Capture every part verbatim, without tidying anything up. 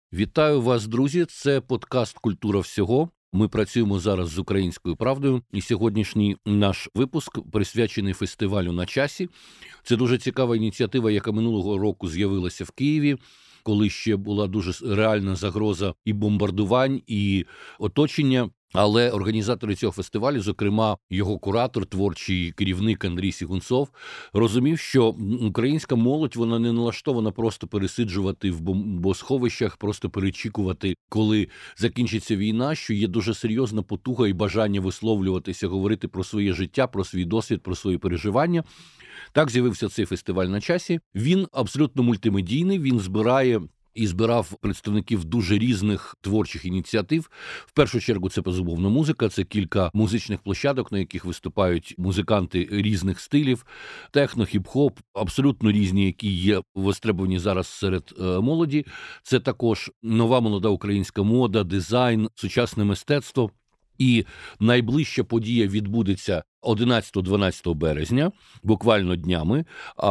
Вітаю вас, друзі! Це подкаст «Культура всього». Ми працюємо зараз з «Українською правдою», і сьогоднішній наш випуск присвячений фестивалю «На часі». Це дуже цікава ініціатива, яка минулого року з'явилася в Києві, коли ще була дуже реальна загроза і бомбардувань, і оточення. Але організатори цього фестивалю, зокрема його куратор, творчий керівник Андрій Сігунцов, розумів, що українська молодь, вона не налаштована просто пересиджувати в бомбосховищах, просто перечікувати, коли закінчиться війна, що є дуже серйозна потуга і бажання висловлюватися, говорити про своє життя, про свій досвід, про свої переживання. Так з'явився цей фестиваль «На часі». Він абсолютно мультимедійний, він збирає і збирав представників дуже різних творчих ініціатив. В першу чергу це, безумовно, музика, це кілька музичних площадок, на яких виступають музиканти різних стилів, техно, хіп-хоп, абсолютно різні, які є востребовані зараз серед е, молоді. Це також нова молода українська мода, дизайн, сучасне мистецтво. І найближча подія відбудеться одинадцятого-дванадцятого березня, буквально днями.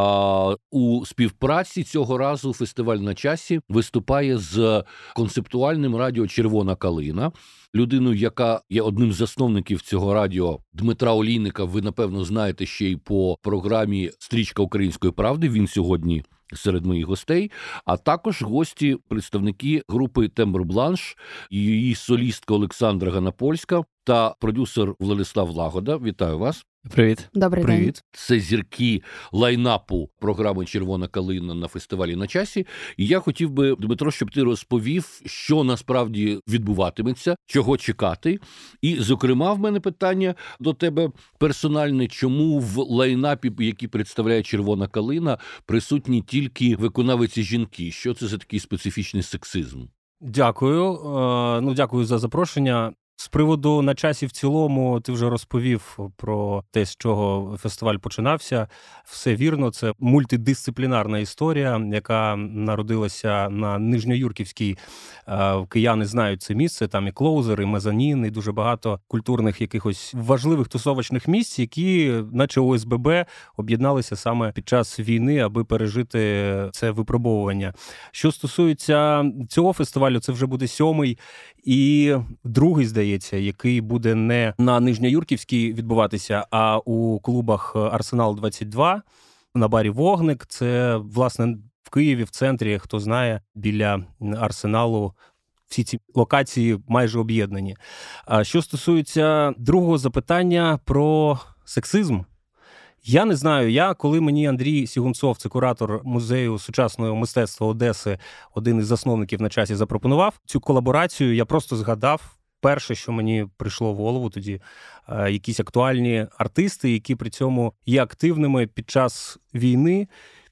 А у співпраці цього разу фестиваль «На часі» виступає з концептуальним радіо «Червона калина». Людину, яка є одним з засновників цього радіо, Дмитра Олійника, ви, напевно, знаєте ще й по програмі «Стрічка Української правди». Він сьогодні серед моїх гостей, а також гості, представники групи «Тембр Бланш», її солістка Олександра Ганапольська та продюсер Владислав Лагода. Вітаю вас. Привіт. Добрий Привіт. день. Це зірки лайнапу програми «Червона калина» на фестивалі «На часі». І я хотів би, Дмитро, щоб ти розповів, що насправді відбуватиметься, чого чекати. І, зокрема, в мене питання до тебе персональне, чому в лайнапі, який представляє «Червона калина», присутні тільки виконавиці жінки? Що це за такий специфічний сексизм? Дякую. Е, ну, дякую за запрошення. З приводу «На часі» в цілому ти вже розповів про те, з чого фестиваль починався. Все вірно, це мультидисциплінарна історія, яка народилася на Нижньоюрківській. Кияни знають це місце, там і клоузер, і мезонін, і дуже багато культурних якихось важливих тусовочних місць, які, наче О С Б Б, об'єдналися саме під час війни, аби пережити це випробовування. Що стосується цього фестивалю, це вже буде сьомий і другий, здається, який буде не на Нижньоюрківській відбуватися, а у клубах «Арсенал двадцять два», на барі «Вогник». Це, власне, в Києві, в центрі, хто знає, біля «Арсеналу» всі ці локації майже об'єднані. А що стосується другого запитання про сексизм, я не знаю, я, коли мені Андрій Сігунцов, це куратор Музею сучасного мистецтва Одеси, один із засновників «На часі», запропонував цю колаборацію, я просто згадав перше, що мені прийшло в голову тоді, якісь актуальні артисти, які при цьому є активними під час війни.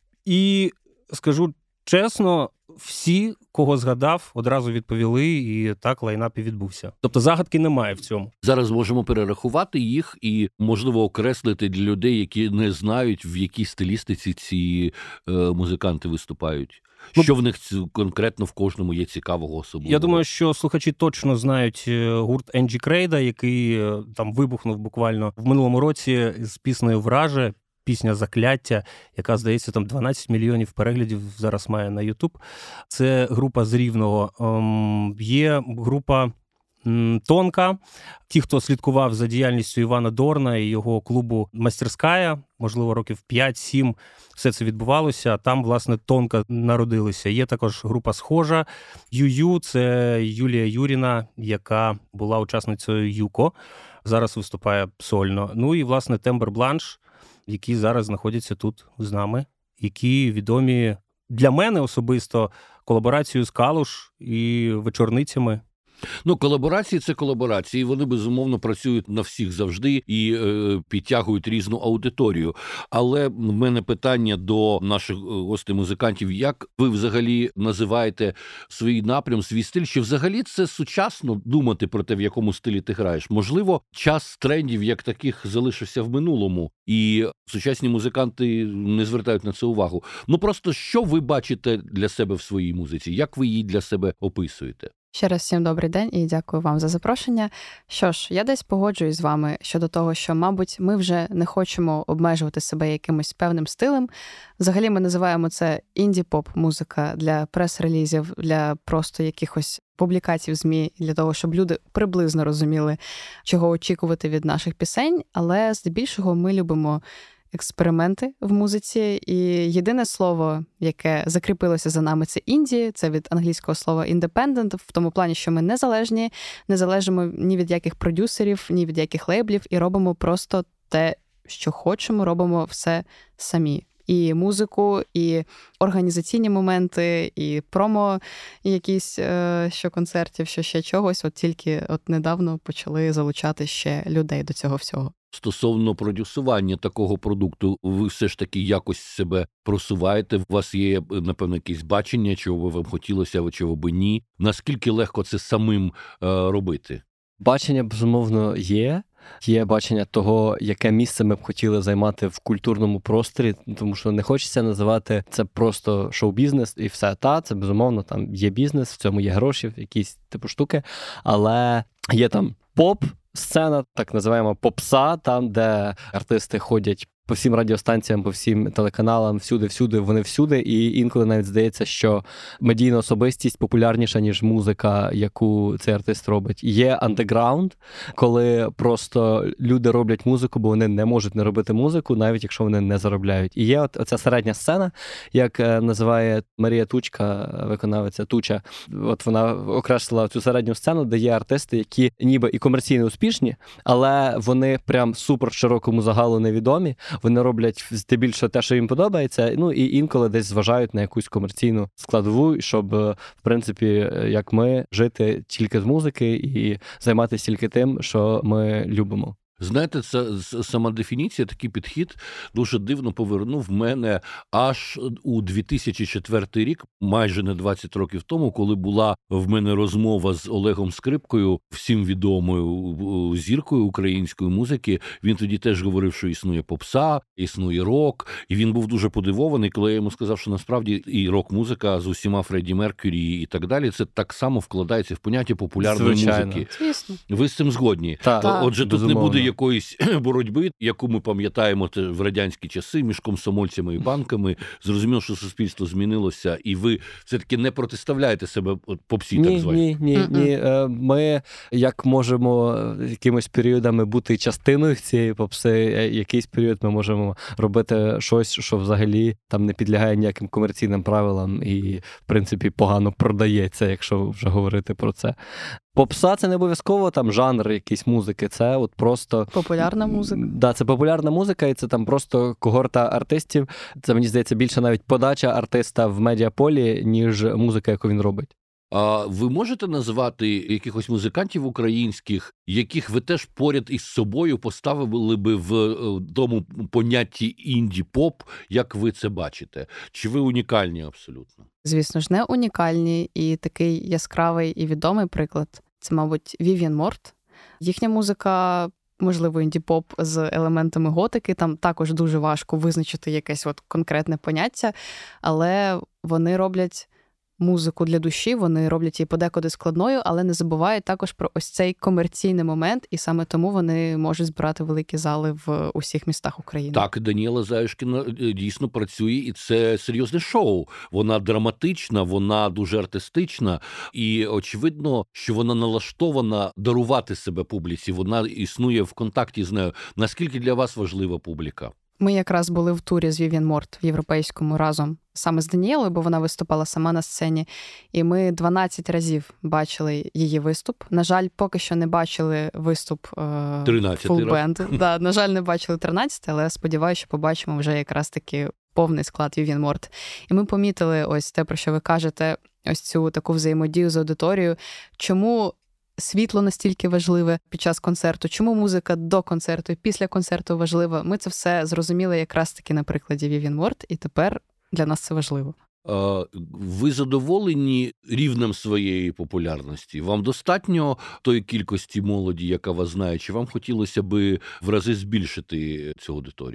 І скажу чесно, всі, кого згадав, одразу відповіли, і так лайнап і відбувся. Тобто загадки немає в цьому. Зараз можемо перерахувати їх і, можливо, окреслити для людей, які не знають, в якій стилістиці ці е, музиканти виступають. Ну, що в них конкретно в кожному є цікавого особливого? Я думаю, що слухачі точно знають гурт Енджі Крейда, який там вибухнув буквально в минулому році з піснею «Враже», пісня «Закляття», яка, здається, там дванадцять мільйонів переглядів зараз має на Ютуб. Це група з Рівного. Ем, є група «Тонка». Ті, хто слідкував за діяльністю Івана Дорна і його клубу «Мастерськая», можливо, років п'ять-сім все це відбувалося. Там, власне, «Тонка» народилися. Є також група «Схожа». «Ю-Ю» – це Юлія Юріна, яка була учасницею «Юко». Зараз виступає сольно. Ну і, власне, «Тембр Бланш», які зараз знаходяться тут з нами, які відомі для мене особисто колаборацією з «Калуш» і «Вечорницями». Ну, колаборації – це колаборації, вони, безумовно, працюють на всіх завжди і е, підтягують різну аудиторію. Але в мене питання до наших гостей-музикантів, як ви взагалі називаєте свій напрям, свій стиль? Чи взагалі це сучасно думати про те, в якому стилі ти граєш? Можливо, час трендів як таких залишився в минулому, і сучасні музиканти не звертають на це увагу. Ну, просто що ви бачите для себе в своїй музиці? Як ви її для себе описуєте? Ще раз всім добрий день і дякую вам за запрошення. Що ж, я десь погоджуюсь з вами щодо того, що, мабуть, ми вже не хочемо обмежувати себе якимось певним стилем. Взагалі ми називаємо це інді-поп-музика для прес-релізів, для просто якихось публікацій в ЗМІ, для того, щоб люди приблизно розуміли, чого очікувати від наших пісень. Але здебільшого ми любимо експерименти в музиці, і єдине слово, яке закріпилося за нами, це інді, це від англійського слова independent, в тому плані, що ми незалежні, не залежимо ні від яких продюсерів, ні від яких лейблів, і робимо просто те, що хочемо, робимо все самі. І музику, і організаційні моменти, і промо якісь, що концертів, що ще чогось. От тільки от недавно почали залучати ще людей до цього всього. Стосовно продюсування такого продукту, ви все ж таки якось себе просуваєте? У вас є, напевно, якесь бачення, чого би вам хотілося, а чого би ні? Наскільки легко це самим е, робити? Бачення, безумовно, є. Є бачення того, яке місце ми б хотіли займати в культурному просторі, тому що не хочеться називати це просто шоу-бізнес і все. Та, це, безумовно, там є бізнес, в цьому є гроші, якісь типу штуки, але є там поп, сцена, так називаємо попса, там, де артисти ходять по всім радіостанціям, по всім телеканалам, всюди-всюди, вони всюди, і інколи навіть здається, що медійна особистість популярніша, ніж музика, яку цей артист робить. Є андеграунд, коли просто люди роблять музику, бо вони не можуть не робити музику, навіть якщо вони не заробляють. І є от оця середня сцена, як називає Марія Тучка, виконавиця Туча, от вона окреслила цю середню сцену, де є артисти, які ніби і комерційно успішні, але вони прям супер широкому загалу невідомі. Вони роблять здебільшого те, що їм подобається, ну і інколи десь зважають на якусь комерційну складову, щоб, в принципі, як ми, жити тільки з музики і займатися тільки тим, що ми любимо. Знаєте, це сама дефініція, такий підхід дуже дивно повернув мене аж у дві тисячі четвертий рік, майже не двадцять років тому, коли була в мене розмова з Олегом Скрипкою, всім відомою зіркою української музики. Він тоді теж говорив, що існує попса, існує рок, і він був дуже подивований, коли я йому сказав, що насправді і рок-музика з усіма Фредді Меркюрі і так далі, це так само вкладається в поняття популярної Звичайно. музики. Звісно. Ви з цим згодні? Так, Отже, тут безумовно. не буде якоїсь боротьби, яку ми пам'ятаємо в радянські часи між комсомольцями і банками. Зрозуміло, що суспільство змінилося, і ви все-таки не протиставляєте себе попсі, так Ні, звані. ні, ні, ні. Ми, як можемо якимось періодами бути частиною цієї попси, якийсь період ми можемо робити щось, що взагалі там не підлягає ніяким комерційним правилам і, в принципі, погано продається, якщо вже говорити про це. Попса – це не обов'язково там жанр якийсь музики, це от просто... Популярна музика. Да, це популярна музика, і це там просто когорта артистів. Це, мені здається, більше навіть подача артиста в медіаполі, ніж музика, яку він робить. А ви можете назвати якихось музикантів українських, яких ви теж поряд із собою поставили би в тому понятті інді-поп, як ви це бачите? Чи ви унікальні абсолютно? Звісно ж, не унікальні, і такий яскравий і відомий приклад – це, мабуть, Вів'єн Морт. Їхня музика, можливо, інді-поп з елементами готики, там також дуже важко визначити якесь от конкретне поняття, але вони роблять музику для душі, вони роблять її подекуди складною, але не забувають також про ось цей комерційний момент, і саме тому вони можуть збирати великі зали в усіх містах України. Так, Даніела Заюшкіна дійсно працює, і це серйозне шоу. Вона драматична, вона дуже артистична, і очевидно, що вона налаштована дарувати себе публіці, вона існує в контакті з нею. Наскільки для вас важлива публіка? Ми якраз були в турі з Вів'єн Морт в європейському разом саме з Даніелою, бо вона виступала сама на сцені. І ми дванадцять разів бачили її виступ. На жаль, поки що не бачили виступ фулбенду. Да, на жаль, не бачили тринадцятий, але сподіваюся, що побачимо вже якраз таки повний склад Вів'єн Морт. І ми помітили ось те, про що ви кажете, ось цю таку взаємодію з аудиторією. Чому світло настільки важливе під час концерту, чому музика до концерту і після концерту важлива. Ми це все зрозуміли якраз таки на прикладі Вів'єн Морт, і тепер для нас це важливо. Ви задоволені рівнем своєї популярності? Вам достатньо тої кількості молоді, яка вас знає, чи вам хотілося би в рази збільшити цю аудиторію?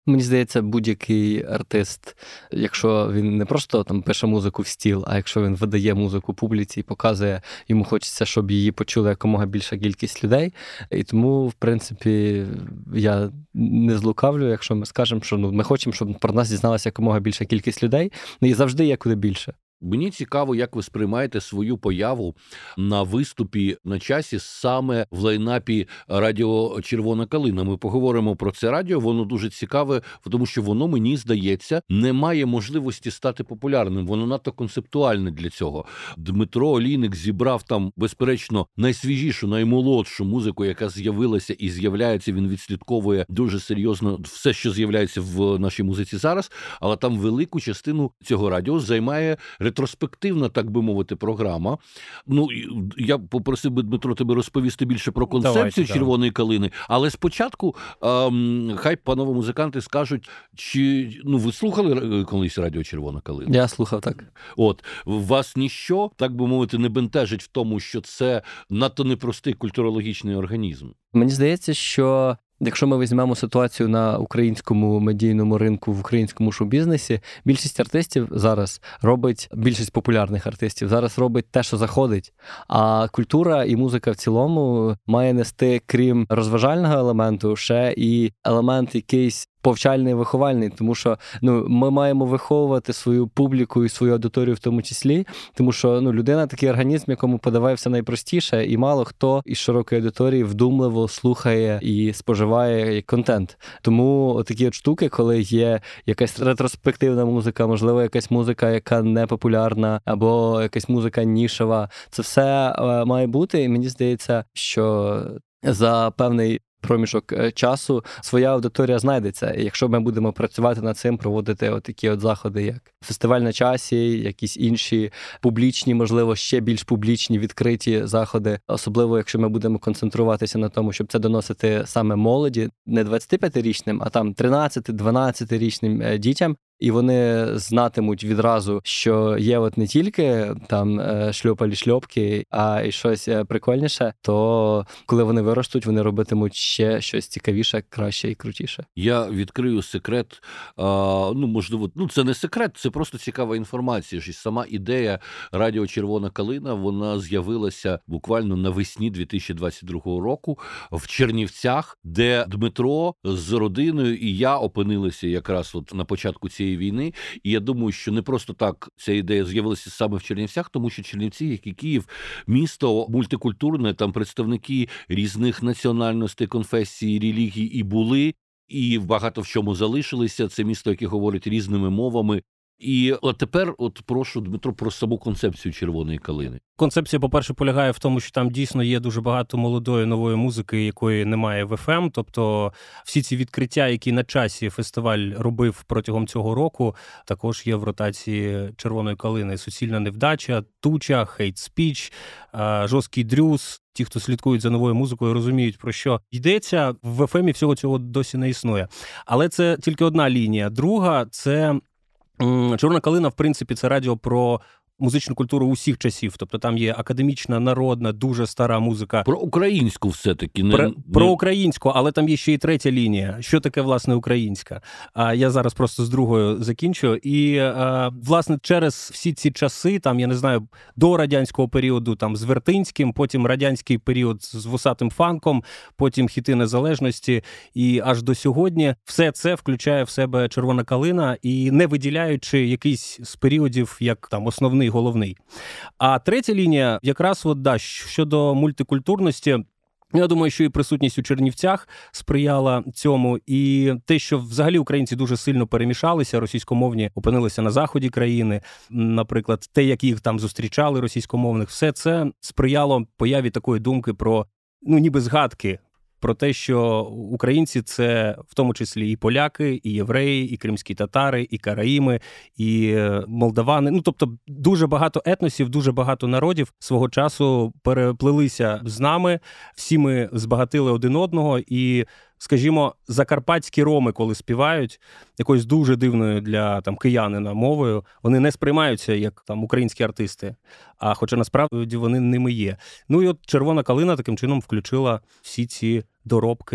Мені здається, будь-який артист, якщо він не просто там пише музику в стіл, а якщо він видає музику публіці і показує, йому хочеться, щоб її почули якомога більша кількість людей. І тому, в принципі, я не злукавлю, якщо ми скажемо, що ну, ми хочемо, щоб про нас дізналася якомога більша кількість людей, ну і завжди є куди більше. Мені цікаво, як ви сприймаєте свою появу на виступі на часі саме в лайнапі радіо «Червона калина». Ми поговоримо про це радіо, воно дуже цікаве, тому що воно, мені здається, не має можливості стати популярним, воно надто концептуальне для цього. Дмитро Олійник зібрав там, безперечно, найсвіжішу, наймолодшу музику, яка з'явилася і з'являється, він відслідковує дуже серйозно все, що з'являється в нашій музиці зараз, але там велику частину цього радіо займає ретроспективна, так би мовити, програма. Ну, я попросив би, Дмитро, тебе розповісти більше про концепцію Давайте, «Червоної калини», але спочатку ем, хай панове музиканти скажуть, чи, ну, ви слухали колись радіо «Червона калина»? Я слухав, так. От, вас ніщо, так би мовити, не бентежить в тому, що це надто непростий культурологічний організм? Мені здається, що якщо ми візьмемо ситуацію на українському медійному ринку, в українському шоу-бізнесі, більшість артистів зараз робить, більшість популярних артистів зараз робить те, що заходить. А культура і музика в цілому має нести, крім розважального елементу, ще і елемент якийсь повчальний, виховальний, тому що ну, ми маємо виховувати свою публіку і свою аудиторію в тому числі, тому що ну, людина такий організм, якому подаває все найпростіше, і мало хто із широкої аудиторії вдумливо слухає і споживає контент. Тому такі от штуки, коли є якась ретроспективна музика, можливо, якась музика, яка не популярна, або якась музика нішева, це все має бути, і мені здається, що за певний проміжок часу своя аудиторія знайдеться. І якщо ми будемо працювати над цим, проводити от такі от заходи, як фестиваль на часі, якісь інші публічні, можливо, ще більш публічні, відкриті заходи, особливо, якщо ми будемо концентруватися на тому, щоб це доносити саме молоді, не двадцятип'ятирічним, а там тринадцяти-дванадцятирічним дітям, і вони знатимуть відразу, що є от не тільки там шльопалі-шльопки, а й щось прикольніше, то коли вони виростуть, вони робитимуть ще щось цікавіше, краще і крутіше. Я відкрию секрет, а, ну, можливо, ну, це не секрет, це просто цікава інформація. Ж сама ідея радіо «Червона калина», вона з'явилася буквально навесні дві тисячі двадцять другого року в Чернівцях, де Дмитро з родиною і я опинилися якраз от на початку цієї війни. І я думаю, що не просто так ця ідея з'явилася саме в Чернівцях, тому що Чернівці, як і Київ, місто мультикультурне, там представники різних національностей, конфесій, релігій і були, і багато в чому залишилися. Це місто, яке говорить різними мовами. І от тепер от прошу, Дмитро, про саму концепцію «Червоної калини». Концепція, по-перше, полягає в тому, що там дійсно є дуже багато молодої нової музики, якої немає в еф ем. Тобто всі ці відкриття, які на часі фестиваль робив протягом цього року, також є в ротації «Червоної калини». «Суцільна невдача», «Туча», «Хейт спіч», «Жорсткий дрюз». Ті, хто слідкують за новою музикою, розуміють, про що йдеться. В еф ем всього цього досі не існує. Але це тільки одна лінія. Друга – це «Червона калина», в принципі, це радіо про музичну культуру усіх часів. Тобто там є академічна, народна, дуже стара музика. Про українську все-таки. Не, про, не... про українську, але там є ще і третя лінія. Що таке, власне, українська? А я зараз просто з другою закінчу. І, а, власне, через всі ці часи, там, я не знаю, до радянського періоду, там, з Вертинським, потім радянський період з вусатим фанком, потім хіти незалежності, і аж до сьогодні все це включає в себе «Червона калина», і не виділяючи якийсь з періодів, як там основний, головний. А третя лінія, якраз от, да, щодо мультикультурності, я думаю, що і присутність у Чернівцях сприяла цьому, і те, що взагалі українці дуже сильно перемішалися, російськомовні опинилися на заході країни, наприклад, те, як їх там зустрічали російськомовних, все це сприяло появі такої думки про, ну, ніби згадки, про те, що українці – це в тому числі і поляки, і євреї, і кримські татари, і караїми, і молдавани. Ну, тобто дуже багато етносів, дуже багато народів свого часу переплилися з нами, всі ми збагатили один одного, і, скажімо, закарпатські роми, коли співають якоюсь дуже дивною для там киянина мовою, вони не сприймаються як там українські артисти, а хоча насправді вони ними є. Ну і от «Червона калина» таким чином включила всі ці доробки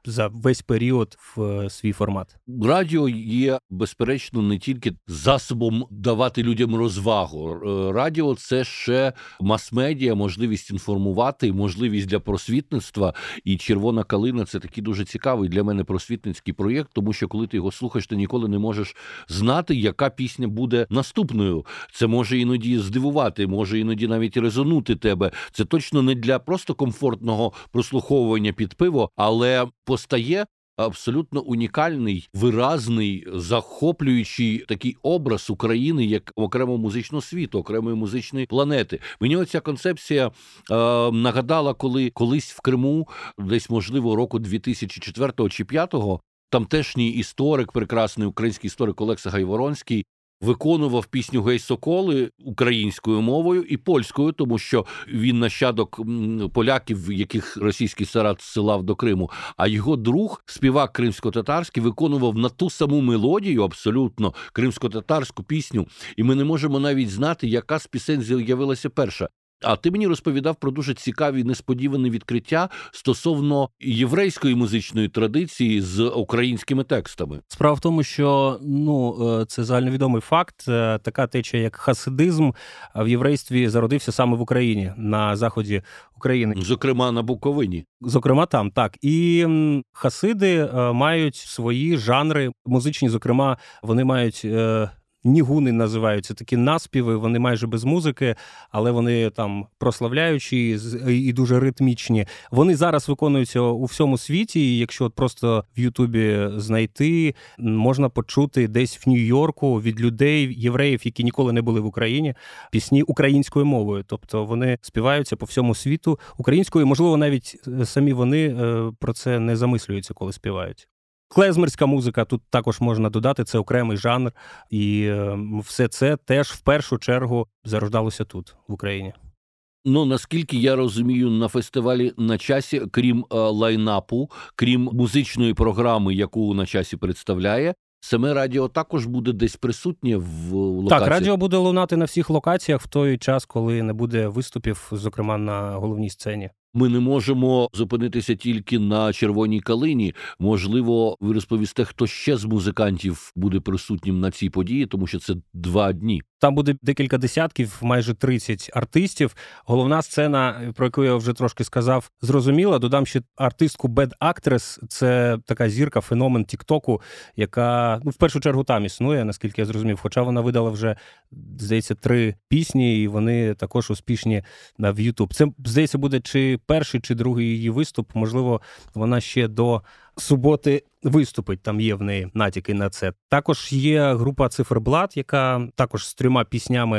за весь період в свій формат. Радіо є, безперечно, не тільки засобом давати людям розвагу. Радіо – це ще мас-медіа, можливість інформувати, можливість для просвітництва. І «Червона калина» – це такий дуже цікавий для мене просвітницький проєкт, тому що коли ти його слухаєш, ти ніколи не можеш знати, яка пісня буде наступною. Це може іноді здивувати, може іноді навіть резонути тебе. Це точно не для просто комфортного прослуховування під пиво, але постає абсолютно унікальний, виразний, захоплюючий такий образ України як окремого музичного світу, окремої музичної планети. Мені оця концепція е, нагадала, коли колись в Криму, десь, можливо, року дві тисячі четвертого чи п'ятого, тамтешній історик, прекрасний український історик Олекса Гайворонський, виконував пісню «Гей, соколи» українською мовою і польською, тому що він нащадок поляків, яких російський цар зсилав до Криму, а його друг, співак кримсько-татарський, виконував на ту саму мелодію, абсолютно, кримсько-татарську пісню, і ми не можемо навіть знати, яка з пісень з'явилася перша. А ти мені розповідав про дуже цікаві несподівані відкриття стосовно єврейської музичної традиції з українськими текстами. Справа в тому, що ну це загальновідомий факт. Така течія, як хасидизм, в єврействі зародився саме в Україні, на заході України. Зокрема, на Буковині. Зокрема, там, так. І хасиди мають свої жанри музичні, зокрема, вони мають... Нігуни називаються, такі наспіви, вони майже без музики, але вони там прославляючі і дуже ритмічні. Вони зараз виконуються у всьому світі, і якщо просто в Ютубі знайти, можна почути десь в Нью-Йорку від людей, євреїв, які ніколи не були в Україні, пісні українською мовою. Тобто вони співаються по всьому світу українською, можливо, навіть самі вони про це не замислюються, коли співають. Клезмерська музика тут також можна додати, це окремий жанр, і все це теж в першу чергу зарождалося тут, в Україні. Ну, наскільки я розумію, на фестивалі «На часі», крім е, лайнапу, крім музичної програми, яку «На часі» представляє, саме радіо також буде десь присутнє в локаціях? Так, радіо буде лунати на всіх локаціях в той час, коли не буде виступів, зокрема на головній сцені. Ми не можемо зупинитися тільки на «Червоній калині». Можливо, ви розповісте, хто ще з музикантів буде присутнім на цій події, тому що це два дні. Там буде декілька десятків, майже тридцять артистів. Головна сцена, про яку я вже трошки сказав, зрозуміла. Додам ще артистку Bad Actress. Це така зірка, феномен Тік-Току, яка, ну, в першу чергу там існує, наскільки я зрозумів. Хоча вона видала вже, здається, три пісні, і вони також успішні в YouTube. Це, здається, буде чи перший, чи другий її виступ. Можливо, вона ще до суботи виступить, там є в неї натяки на це. Також є група «Циферблат», яка також з трьома піснями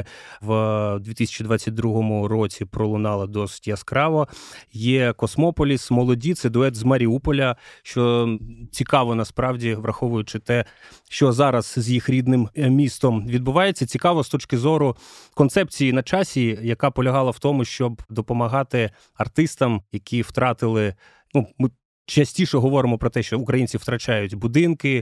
в дві тисячі двадцять другому році пролунала досить яскраво. Є «Космополіс», «Молоді», це дует з Маріуполя, що цікаво насправді, враховуючи те, що зараз з їх рідним містом відбувається. Цікаво з точки зору концепції «На часі», яка полягала в тому, щоб допомагати артистам, які втратили, ну, ми частіше говоримо про те, що українці втрачають будинки,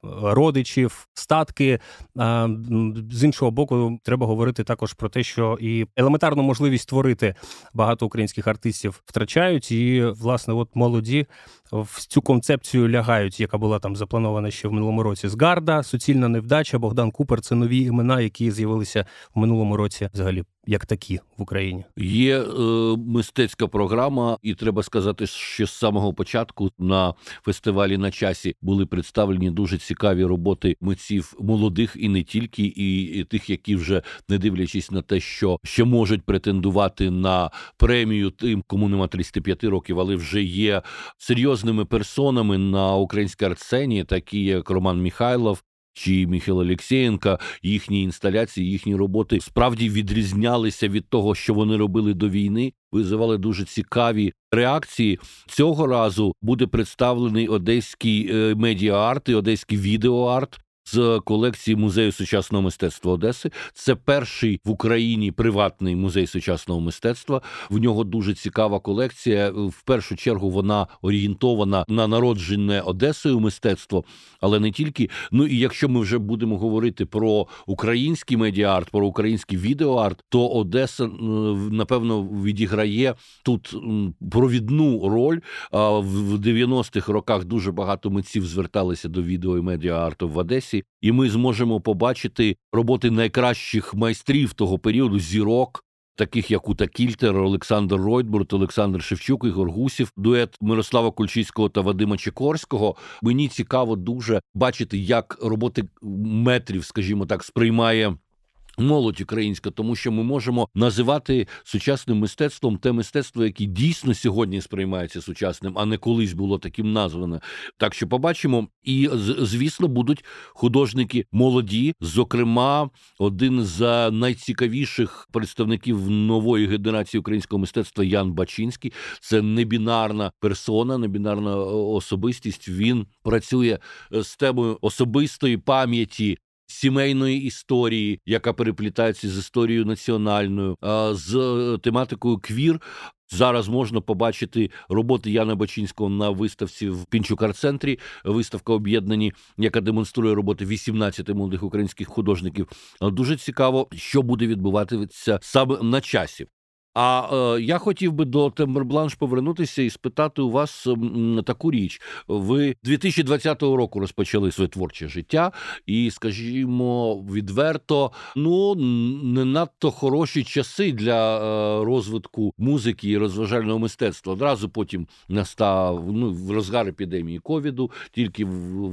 родичів, статки. А з іншого боку, треба говорити також про те, що і елементарну можливість створити багато українських артистів втрачають. І, власне, от «Молоді» в цю концепцію лягають, яка була там запланована ще в минулому році. «Згарда», «Суцільна невдача», Богдан Купер – це нові імена, які з'явилися в минулому році взагалі як такі в Україні. Є е, мистецька програма, і треба сказати, що з самого початку на фестивалі «На часі» були представлені дуже цікаві роботи митців молодих і не тільки, і, і тих, які вже, не дивлячись на те, що ще можуть претендувати на премію тим, кому нема тридцяти п'яти років, але вже є серйозними персонами на українській арт-сцені, такі як Роман Михайлов чи Михайло Олексєєнко. Їхні інсталяції, їхні роботи справді відрізнялися від того, що вони робили до війни, визивали дуже цікаві реакції. Цього разу буде представлений одеський медіа-арт і одеський відеоарт. з колекції Музею сучасного мистецтва Одеси. Це перший в Україні приватний музей сучасного мистецтва. В нього дуже цікава колекція. В першу чергу вона орієнтована на народжене Одесою мистецтво, але не тільки. Ну і якщо ми вже будемо говорити про український медіа-арт, про український відеоарт, то Одеса, напевно, відіграє тут провідну роль. В дев'яностих роках дуже багато митців зверталися до відео і медіа-арту в Одесі, і ми зможемо побачити роботи найкращих майстрів того періоду, зірок, таких як Ута Кільтер, Олександр Ройтбурт, Олександр Шевчук, Ігор Гусів, дует Мирослава Кульчицького та Вадима Чекорського. Мені цікаво дуже бачити, як роботи метрів, скажімо так, сприймає молодь українська, тому що ми можемо називати сучасним мистецтвом те мистецтво, яке дійсно сьогодні сприймається сучасним, а не колись було таким назване. Так що побачимо. І, звісно, будуть художники молоді. Зокрема, один з найцікавіших представників нової генерації українського мистецтва Ян Бачинський. Це небінарна персона, небінарна особистість. Він працює з темою особистої пам'яті, сімейної історії, яка переплітається з історією національною, з тематикою квір. Зараз можна побачити роботи Яна Бачинського на виставці в Пінчук арт-центрі, виставка «Об'єднані», яка демонструє роботи вісімнадцяти молодих українських художників. Дуже цікаво, що буде відбуватися саме на часі. А е, я хотів би до Тембербланш повернутися і спитати у вас м, таку річ. Ви дві тисячі двадцятого року розпочали своє творче життя і, скажімо, відверто, ну, не надто хороші часи для е, розвитку музики і розважального мистецтва. Одразу потім настав, ну, в розгар епідемії ковіду, тільки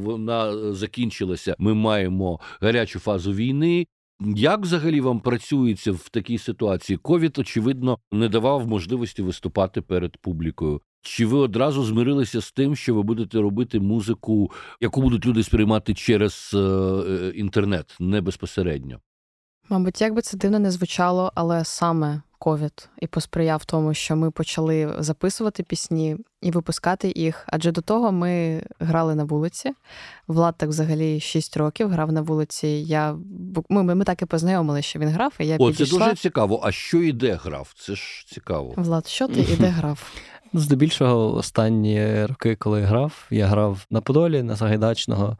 вона закінчилася, ми маємо гарячу фазу війни. Як взагалі вам працюється в такій ситуації? Ковід, очевидно, не давав можливості виступати перед публікою. Чи ви одразу змирилися з тим, що ви будете робити музику, яку будуть люди сприймати через е, інтернет, не безпосередньо? Мабуть, як би це дивно не звучало, але саме ковід і посприяв тому, що ми почали записувати пісні і випускати їх. Адже до того ми грали на вулиці. Влад так взагалі шість років грав на вулиці. Я, ми, ми так і познайомилися, що він грав, і я О, підійшла. це дуже цікаво. А що і де грав? Це ж цікаво. Влад, що ти і де грав? Ну, здебільшого, останні роки, коли грав, я грав на Подолі, на Сагайдачного,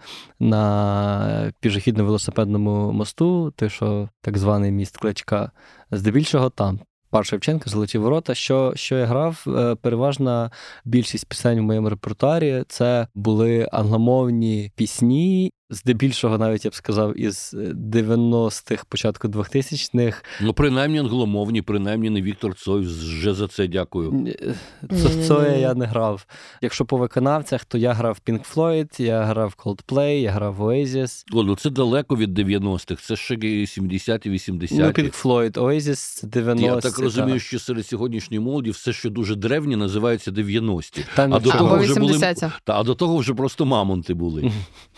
на пішохідно-велосипедному мосту, той, що так званий міст Кличка. Здебільшого там. Парк Шевченка, Золоті ворота. Що, що я грав? Переважна більшість пісень в моєму репертуарі – це були англомовні пісні, здебільшого, навіть, я б сказав, із дев'яностих, початку двохтисячних. Ну, принаймні англомовні, принаймні не Віктор Цой, вже за це дякую. Цоя я не грав. Якщо по виконавцях, то я грав Pink Floyd, я грав Coldplay, я грав Oasis. О, ну це далеко від дев'яностих, це ще сімдесяті, вісімдесяті. Ну, Pink Floyd, Oasis, це дев'яності. Я так розумію, так. Що серед сьогоднішньої молоді все, що дуже древнє, називається дев'яності. Там а, до того вже були, вісімдесяті. та, а до того вже просто мамонти були.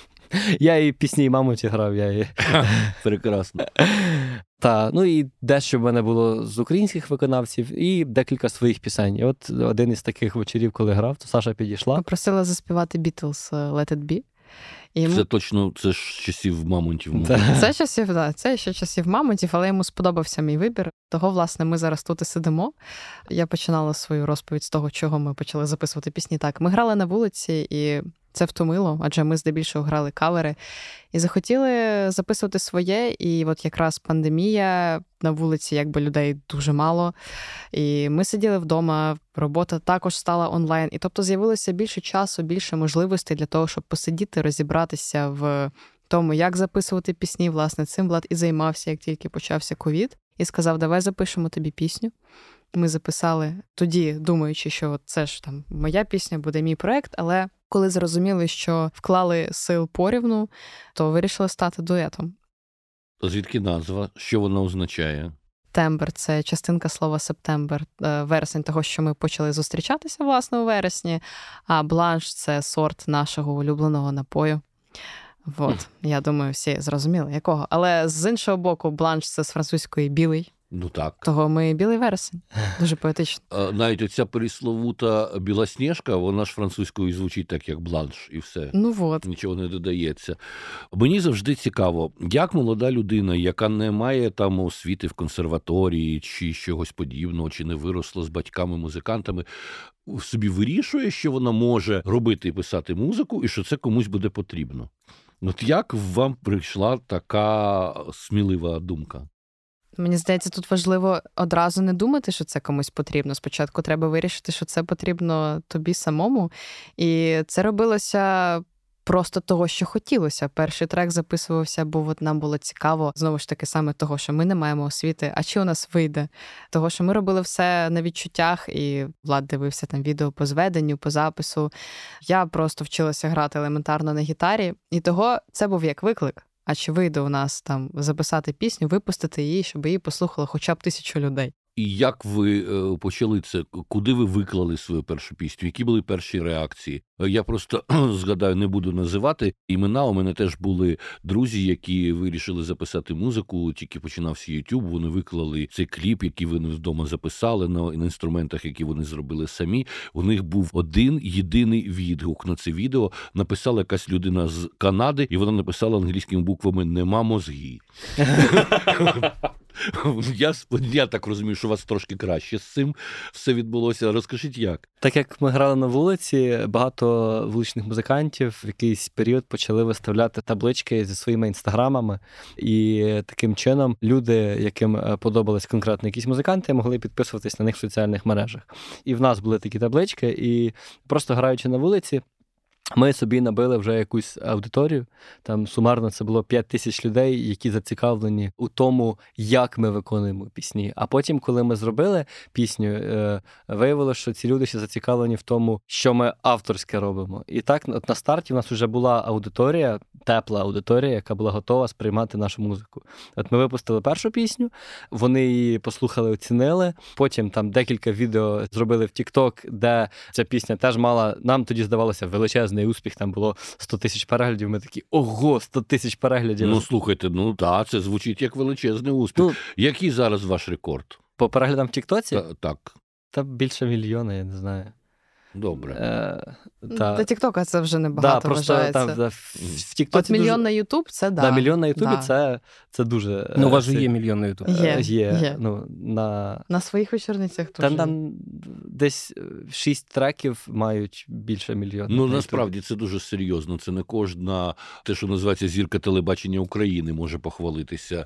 Я і пісні «Мамонті» грав, я і... Прекрасно. Та, ну і дещо в мене було з українських виконавців, і декілька своїх пісень. І от один із таких вечорів, коли грав, то Саша підійшла. Попросила заспівати Beatles «Let It Be». І йому... Це точно, це ж часів мамонтів. Це часів, так, да, це ще часів мамонтів, але йому сподобався мій вибір. Того, власне, ми зараз тут і сидимо. Я починала свою розповідь з того, чого ми почали записувати пісні. Так, ми грали на вулиці, і це втомило, адже ми здебільшого грали кавери. І захотіли записувати своє, і от якраз пандемія, на вулиці якби людей дуже мало. І ми сиділи вдома, робота також стала онлайн. І тобто з'явилося більше часу, більше можливостей для того, щоб посидіти, розібратися в тому, як записувати пісні. Власне, цим Влад і займався, як тільки почався ковід. І сказав, давай запишемо тобі пісню. Ми записали тоді, думаючи, що це ж там моя пісня, буде мій проект, але коли зрозуміли, що вклали сил порівну, то вирішили стати дуетом. Звідки назва? Що вона означає? Тембр – це частинка слова «септембер», вересень того, що ми почали зустрічатися, власне, у вересні, а бланш – це сорт нашого улюбленого напою. От, я думаю, всі зрозуміли, якого. Але з іншого боку, бланш – це з французької «білий». Ну так. Того ми білий вересень. Дуже поетично. Навіть оця пересловута Білосніжка, вона ж французькою звучить так, як бланш, і все. Ну вот. Нічого не додається. Мені завжди цікаво, як молода людина, яка не має там освіти в консерваторії чи чогось подібного, чи не виросла з батьками-музикантами, собі вирішує, що вона може робити і писати музику, і що це комусь буде потрібно. От як вам прийшла така смілива думка? Мені здається, тут важливо одразу не думати, що це комусь потрібно. Спочатку треба вирішити, що це потрібно тобі самому. І це робилося просто того, що хотілося. Перший трек записувався, бо от нам було цікаво, знову ж таки, саме того, що ми не маємо освіти, а чи у нас вийде. Того, що ми робили все на відчуттях, і Влад дивився там відео по зведенню, по запису. Я просто вчилася грати елементарно на гітарі, і того це був як виклик. А чи вийде у нас там записати пісню, випустити її, щоб її послухало хоча б тисячу людей? І як ви почали це? Куди ви виклали свою першу пісню? Які були перші реакції? Я просто згадаю, не буду називати імена. У мене теж були друзі, які вирішили записати музику, тільки починався YouTube, вони виклали цей кліп, який вони вдома записали на інструментах, які вони зробили самі. У них був один єдиний відгук на це відео. Написала якась людина з Канади, і вона написала англійськими буквами «Нема мозгі». Я, я так розумію, що у вас трошки краще з цим все відбулося. Розкажіть, як? Так як ми грали на вулиці, багато вуличних музикантів в якийсь період почали виставляти таблички зі своїми інстаграмами. І таким чином люди, яким подобались конкретно якісь музиканти, могли підписуватись на них в соціальних мережах. І в нас були такі таблички, і просто граючи на вулиці, ми собі набили вже якусь аудиторію, там сумарно це було п'ять тисяч людей, які зацікавлені у тому, як ми виконуємо пісні. А потім, коли ми зробили пісню, виявилося, що ці люди ще зацікавлені в тому, що ми авторське робимо. І так, от на старті в нас вже була аудиторія, тепла аудиторія, яка була готова сприймати нашу музику. От ми випустили першу пісню, вони її послухали, оцінили, потім там декілька відео зробили в TikTok, де ця пісня теж мала, нам тоді здавалося, величезний успіх, там було сто тисяч переглядів, ми такі, ого, сто тисяч переглядів. Ну, слухайте, ну так, це звучить як величезний успіх. Ну, який зараз ваш рекорд? По переглядам в Тіктоці? Та, так. Та більше мільйона, я не знаю. Добре. Е, та... До Тіктока це вже небагато да, просто, вважається. Там, да, в Тіктоці От мільйон дуже... на Ютуб, це да. Да, мільйон на Ютубі, да. це, це дуже... Ну, у вас це... же є мільйон на Ютубі. Є, є. є. Ну, на... на своїх вечорницях теж. Там, там десь шість треків мають більше мільйона. Ну, насправді, це дуже серйозно. Це не кожна, те, що називається зірка телебачення України, може похвалитися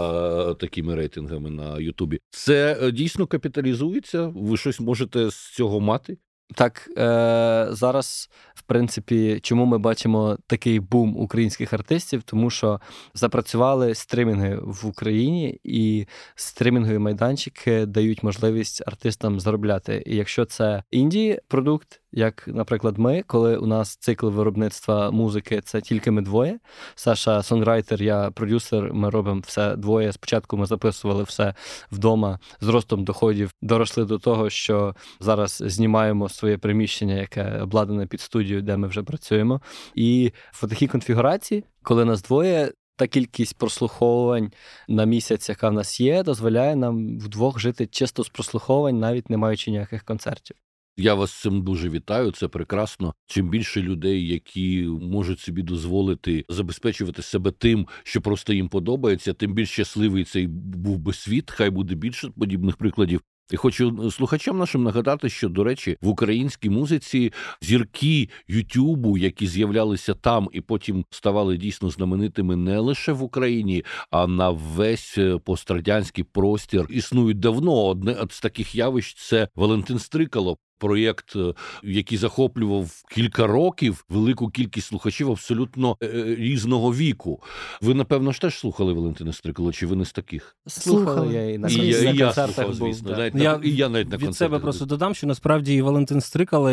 а, такими рейтингами на Ютубі. Це дійсно капіталізується? Ви щось можете з цього мати? Так, е, зараз, в принципі, чому ми бачимо такий бум українських артистів? Тому що запрацювали стримінги в Україні, і стримінгові майданчики дають можливість артистам заробляти. І якщо це інді-продукт, як, наприклад, ми, коли у нас цикл виробництва музики, це тільки ми двоє. Саша сонграйтер, я продюсер, ми робимо все двоє. Спочатку ми записували все вдома, з ростом доходів доросли до того, що зараз знімаємо своє приміщення, яке обладнане під студію, де ми вже працюємо. І в такій конфігурації, коли нас двоє, та кількість прослуховувань на місяць, яка в нас є, дозволяє нам вдвох жити чисто з прослуховувань, навіть не маючи ніяких концертів. Я вас з цим дуже вітаю, це прекрасно. Чим більше людей, які можуть собі дозволити забезпечувати себе тим, що просто їм подобається, тим більш щасливий цей був би світ, хай буде більше подібних прикладів. І хочу слухачам нашим нагадати, що, до речі, в українській музиці зірки Ютубу, які з'являлися там і потім ставали дійсно знаменитими не лише в Україні, а на весь пострадянський простір, існують давно. Одне з таких явищ – це Валентин Стрикало. Проєкт, який захоплював кілька років велику кількість слухачів абсолютно е- різного віку. Ви, напевно, ж теж слухали Валентина Стрикало, чи ви не з таких? Слухали я і на, і я, на і я концертах слухав, був. звісно. Да. Навіть Я, на, і я навіть на від концертах. себе просто додам, що насправді і Валентин Стрикало,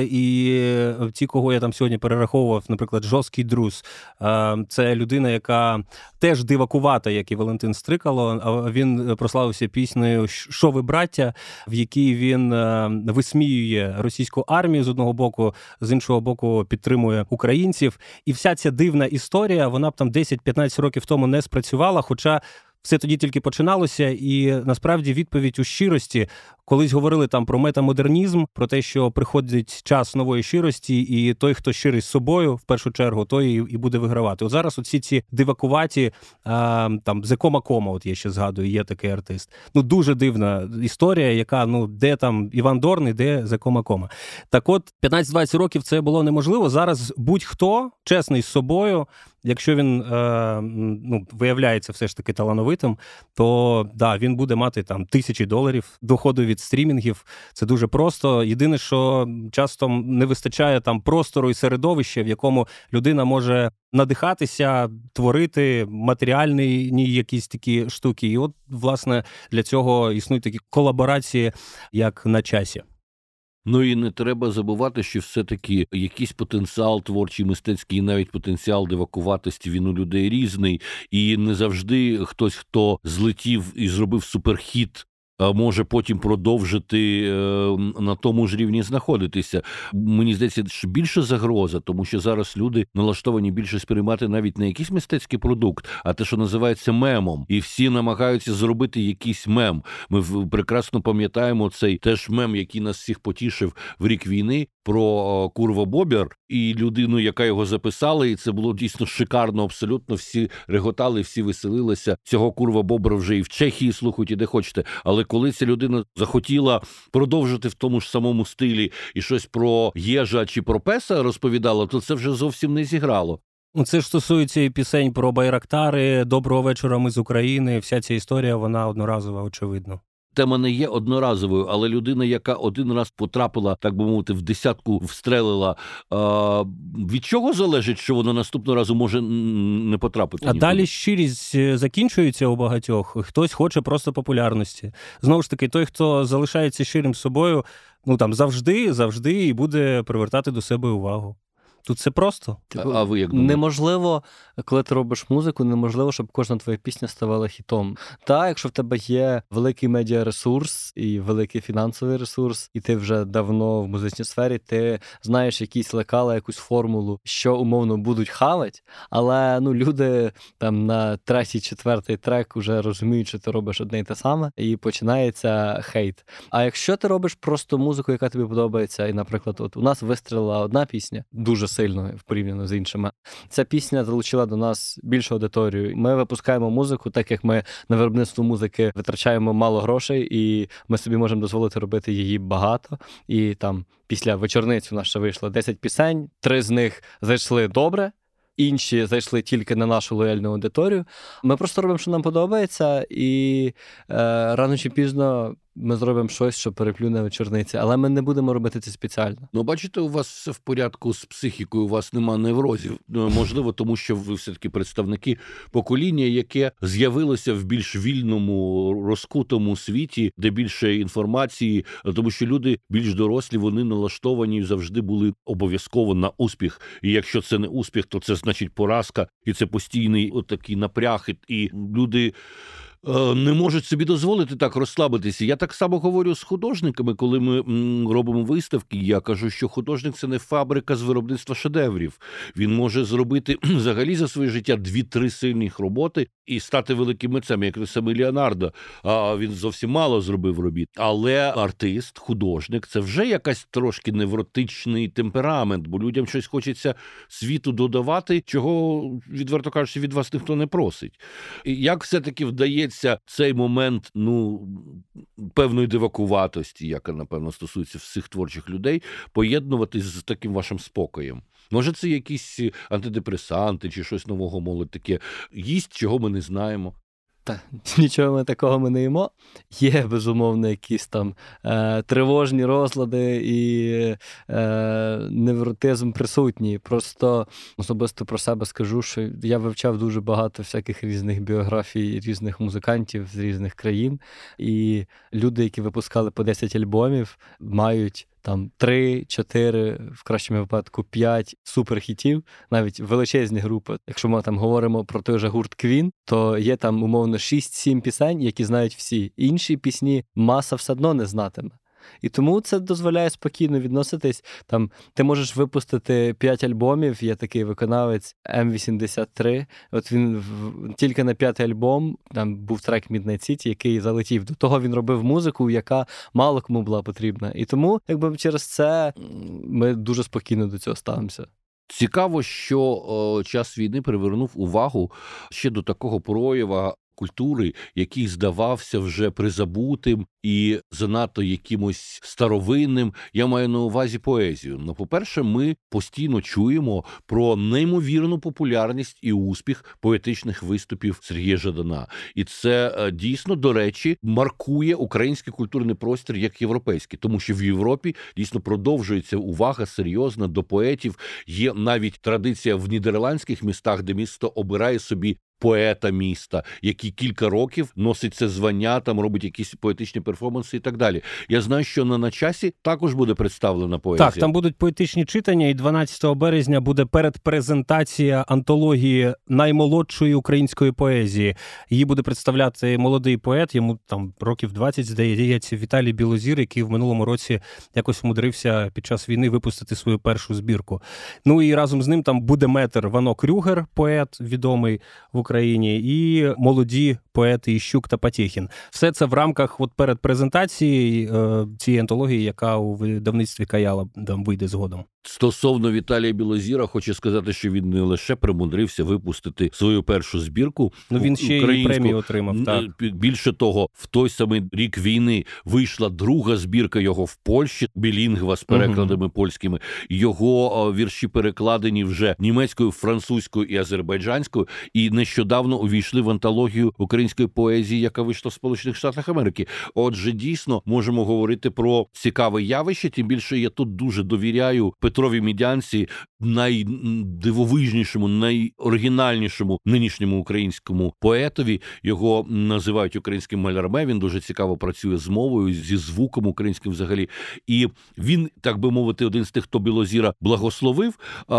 і ті, кого я там сьогодні перераховував, наприклад, Жорсткий Друз, це людина, яка теж дивакувата, як і Валентин Стрикало, а він прославився піснею «Що ви, браття?», в якій він висміює російську армію з одного боку, з іншого боку підтримує українців. І вся ця дивна історія, вона б там десять-п'ятнадцять років тому не спрацювала, хоча все тоді тільки починалося, і насправді відповідь у щирості. Колись говорили там про метамодернізм, про те, що приходить час нової щирості, і той, хто щирий з собою, в першу чергу, той і буде вигравати. От зараз оці ці дивакуваті, а, там, Зекома Кома, от я ще згадую, є такий артист. Ну, дуже дивна історія, яка, ну, де там Іван Дорн і де Зекома Кома. Так от, п'ятнадцять-двадцять років це було неможливо. Зараз будь-хто чесний з собою, якщо він е, ну, виявляється все ж таки талановитим, то да, він буде мати там тисячі доларів доходу від стрімінгів. Це дуже просто. Єдине, що часто не вистачає там простору і середовища, в якому людина може надихатися, творити матеріальні якісь такі штуки. І от, власне, для цього існують такі колаборації, як на часі. Ну і не треба забувати, що все-таки якийсь потенціал творчий, мистецький, і навіть потенціал дивакуватості, він у людей різний. І не завжди хтось, хто злетів і зробив суперхіт, може потім продовжити на тому ж рівні знаходитися. Мені здається, що більше загроза, тому що зараз люди налаштовані більше сприймати навіть не якийсь мистецький продукт, а те, що називається мемом. І всі намагаються зробити якийсь мем. Ми прекрасно пам'ятаємо цей теж мем, який нас всіх потішив в рік війни, про Курва Бобер і людину, яка його записала, і це було дійсно шикарно абсолютно. Всі реготали, всі веселилися. Цього Курва Бобера вже і в Чехії слухають, і де хочете. Але коли ця людина захотіла продовжити в тому ж самому стилі і щось про Єжа чи про Песа розповідала, то це вже зовсім не зіграло. Це ж стосується і пісень про Байрактари, «Доброго вечора, ми з України». Вся ця історія, вона одноразова, очевидно. Тема не є одноразовою, але людина, яка один раз потрапила, так би мовити, в десятку встрелила, від чого залежить, що вона наступного разу може не потрапити? А нікуди? Далі щирість закінчується у багатьох. Хтось хоче просто популярності. Знову ж таки, той, хто залишається щирим з собою, ну там завжди, завжди і буде привертати до себе увагу. Тут все просто. Типу, а ви як думаєте? Неможливо, коли ти робиш музику, неможливо, щоб кожна твоя пісня ставала хітом. Та, якщо в тебе є великий медіаресурс і великий фінансовий ресурс, і ти вже давно в музичній сфері, ти знаєш якісь лекала, якусь формулу, що умовно будуть хавати, але ну люди там на третій, четвертий трек вже розуміють, що ти робиш одне і те саме, і починається хейт. А якщо ти робиш просто музику, яка тобі подобається, і, наприклад, от у нас вистрілила одна пісня, дуже сильно порівняно з іншими. Ця пісня залучила до нас більшу аудиторію. Ми випускаємо музику, так як ми на виробництво музики витрачаємо мало грошей, і ми собі можемо дозволити робити її багато. І там після вечорниці у нас ще вийшло десять пісень, три з них зайшли добре, інші зайшли тільки на нашу лояльну аудиторію. Ми просто робимо, що нам подобається, і е, рано чи пізно ми зробимо щось, що переплюне вечорниці, але ми не будемо робити це спеціально. Ну, бачите, у вас все в порядку з психікою, у вас нема неврозів. Можливо, тому що ви все-таки представники покоління, яке з'явилося в більш вільному, розкутому світі, де більше інформації, тому що люди більш дорослі, вони налаштовані і завжди були обов'язково на успіх. І якщо це не успіх, то це значить поразка, і це постійний отакий напряг, і люди не можуть собі дозволити так розслабитися. Я так само говорю з художниками, коли ми м, робимо виставки. Я кажу, що художник – це не фабрика з виробництва шедеврів. Він може зробити взагалі за своє життя дві-три сильних роботи і стати великим митцем, як саме Леонардо. А він зовсім мало зробив робіт. Але артист, художник – це вже якась трошки невротичний темперамент, бо людям щось хочеться світу додавати, чого, відверто кажучи, від вас ніхто не просить. І як все-таки вдається цей момент, ну, певної дивакуватості, яка, напевно, стосується всіх творчих людей, поєднувати з таким вашим спокоєм? Може, це якісь антидепресанти чи щось нового молодь таке їсть, чого ми не знаємо? Та, нічого ми такого ми не їмо. Є, безумовно, якісь там е, тривожні розлади і е, невротизм присутній. Просто особисто про себе скажу, що я вивчав дуже багато всяких різних біографій, різних музикантів з різних країн. І люди, які випускали по десять альбомів, мають там три-чотири, в кращому випадку п'ять суперхітів, навіть величезні групи. Якщо ми там говоримо про той же гурт Queen, то є там умовно шість-сім пісень, які знають всі. Інші пісні маса все одно не знатиме. І тому це дозволяє спокійно відноситись. Там ти можеш випустити п'ять альбомів, є такий виконавець ем вісімдесят три. От він в, тільки на п'ятий альбом, там був трек Midnight City, який залетів. До того він робив музику, яка мало кому була потрібна. І тому, якби через це ми дуже спокійно до цього ставимося. Цікаво, що о, час війни привернув увагу ще до такого проява культури, який здавався вже призабутим і занадто якимось старовинним. Я маю на увазі поезію. Ну, по-перше, ми постійно чуємо про неймовірну популярність і успіх поетичних виступів Сергія Жадана. І це дійсно, до речі, маркує український культурний простір як європейський, тому що в Європі дійсно продовжується увага серйозна до поетів. Є навіть традиція в нідерландських містах, де місто обирає собі поета міста, який кілька років носить це звання, там робить якісь поетичні перформанси і так далі. Я знаю, що на, на часі також буде представлена поезія. Так, там будуть поетичні читання, і дванадцятого березня буде передпрезентація антології наймолодшої української поезії. Її буде представляти молодий поет, йому там років двадцять, здається, Віталій Білозір, який в минулому році якось умудрився під час війни випустити свою першу збірку. Ну і разом з ним там буде метр Вано Крюгер, поет відомий в Україні, і молоді поети Іщук та Потєхін. Все це в рамках от передпрезентації е, цієї антології, яка у видавництві Каяла там вийде згодом. Стосовно Віталія Білозіра, хочу сказати, що він не лише примудрився випустити свою першу збірку. Ну він ще і премію отримав, так. Більше того, в той самий рік війни вийшла друга збірка його в Польщі, білінгва з перекладами uh-huh. польськими. Його вірші перекладені вже німецькою, французькою і азербайджанською, і нещодавно увійшли в антологію української поезії, яка вийшла в Сполучених Штатах Америки. Отже, дійсно, можемо говорити про цікаве явище, тим більше я тут дуже довіряю Петрові Мідянці, найдивовижнішому, найоригінальнішому нинішньому українському поетові. Його називають українським малярме, він дуже цікаво працює з мовою, зі звуком українським взагалі. І він, так би мовити, один з тих, хто Білозіра благословив,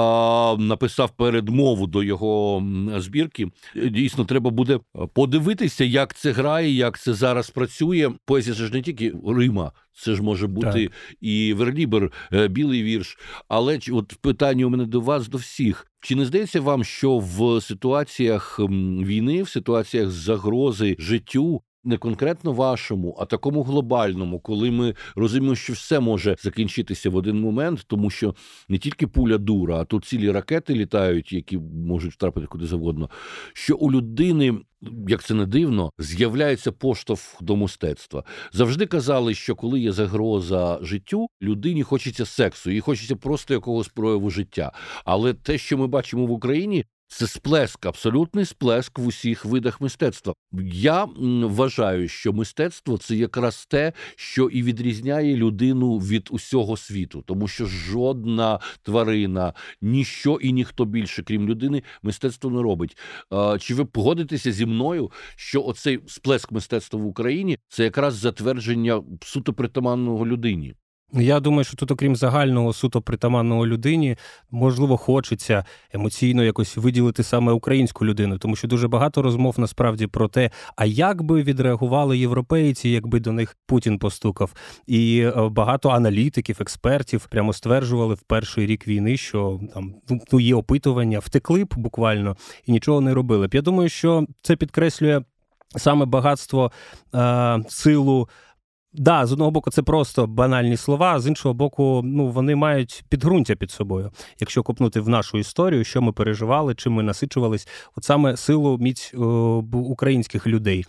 а, написав передмову до його збірки. Дійсно, треба буде подивитися, як це грає, як це зараз працює. Поезія ж не тільки Рима, це ж може бути так. і Верлібер, білий вірш. Але от питання у мене до вас, до всіх. Чи не здається вам, що в ситуаціях війни, в ситуаціях загрози життю, не конкретно вашому, а такому глобальному, коли ми розуміємо, що все може закінчитися в один момент, тому що не тільки пуля дура, а тут цілі ракети літають, які можуть втрапити куди завгодно, що у людини, як це не дивно, з'являється поштовх до мистецтва. Завжди казали, що коли є загроза життю, людині хочеться сексу, їй хочеться просто якогось прояву життя. Але те, що ми бачимо в Україні, це сплеск, абсолютний сплеск в усіх видах мистецтва. Я вважаю, що мистецтво – це якраз те, що і відрізняє людину від усього світу. Тому що жодна тварина, ніщо і ніхто більше, крім людини, мистецтво не робить. Чи ви погодитеся зі мною, що оцей сплеск мистецтва в Україні – це якраз затвердження суто притаманного людині? Я думаю, що тут, окрім загального суто притаманного людині, можливо, хочеться емоційно якось виділити саме українську людину, тому що дуже багато розмов насправді про те, а як би відреагували європейці, якби до них Путін постукав. І багато аналітиків, експертів прямо стверджували в перший рік війни, що там ну, є опитування, втекли б буквально і нічого не робили б. Я думаю, що це підкреслює саме багатство, е- силу. Да, з одного боку, це просто банальні слова, а з іншого боку, ну, вони мають підґрунтя під собою. Якщо копнути в нашу історію, що ми переживали, чим ми насичувались, от саме силу, міць о, українських людей.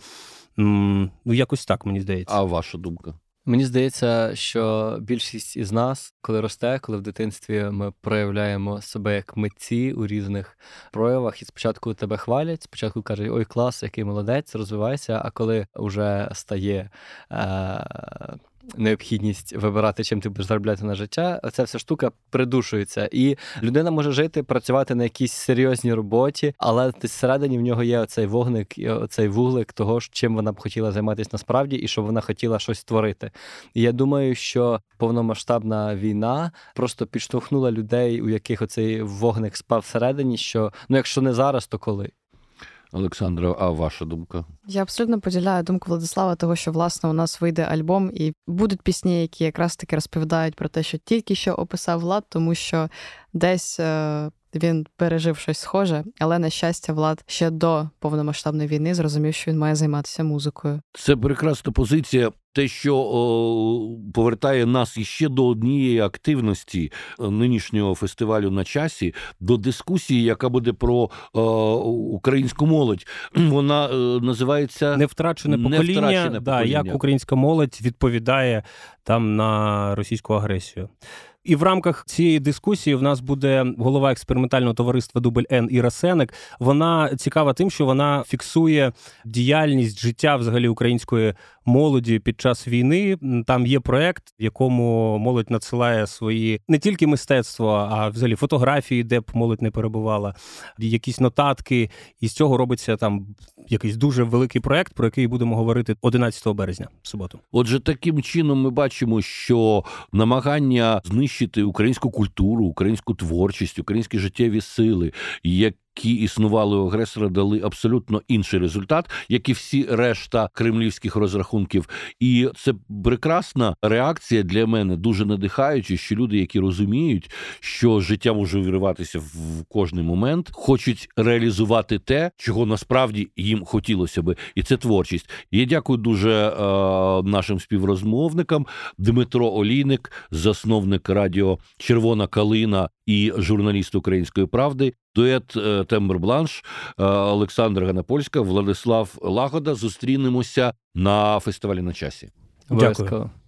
М, ну, якось так, мені здається. А ваша думка? Мені здається, що більшість із нас, коли росте, коли в дитинстві ми проявляємо себе як митці у різних проявах, і спочатку тебе хвалять, спочатку кажуть, ой, клас, який молодець, розвивайся, а коли вже стає е- необхідність вибирати, чим ти будеш заробляти на життя, ця вся штука придушується. І людина може жити, працювати на якійсь серйозній роботі, але десь всередині в нього є оцей вогник, оцей вуглик того, чим вона б хотіла займатися насправді, і щоб вона хотіла щось створити. І я думаю, що повномасштабна війна просто підштовхнула людей, у яких оцей вогник спав всередині, що, ну, якщо не зараз, то коли? Олександра, а ваша думка? Я абсолютно поділяю думку Владислава, того, що, власне, у нас вийде альбом, і будуть пісні, які якраз таки розповідають про те, що тільки що описав Влад, тому що десь е- він пережив щось схоже, але, на щастя, Влад ще до повномасштабної війни зрозумів, що він має займатися музикою. Це прекрасна позиція. Те, що о, повертає нас іще до однієї активності нинішнього фестивалю «На часі», до дискусії, яка буде про о, українську молодь. Вона о, називається «Невтрачене покоління», «Невтрачене да, покоління». Як українська молодь відповідає там на російську агресію. І в рамках цієї дискусії в нас буде голова експериментального товариства «Дубль Н» Іра Сенек. Вона цікава тим, що вона фіксує діяльність, життя взагалі української молоді під час війни. Там є проект, в якому молодь надсилає свої не тільки мистецтво, а взагалі фотографії, де б молодь не перебувала, якісь нотатки. І з цього робиться там якийсь дуже великий проект, про який будемо говорити одинадцятого березня, в суботу. Отже, таким чином ми бачимо, що намагання знищити українську культуру, українську творчість, українські життєві сили, які існували у агресора, дали абсолютно інший результат, як і всі решта кремлівських розрахунків. І це прекрасна реакція для мене, дуже надихаюча, що люди, які розуміють, що життя може вириватися в кожний момент, хочуть реалізувати те, чого насправді їм хотілося би. І це творчість. І я дякую дуже е, нашим співрозмовникам. Дмитро Олійник, засновник радіо «Червона калина» і журналіст «Української правди», дует «Тембр Бланш», Олександр Ганапольська, Владислав Лагода. Зустрінемося на фестивалі «На часі». Дякую.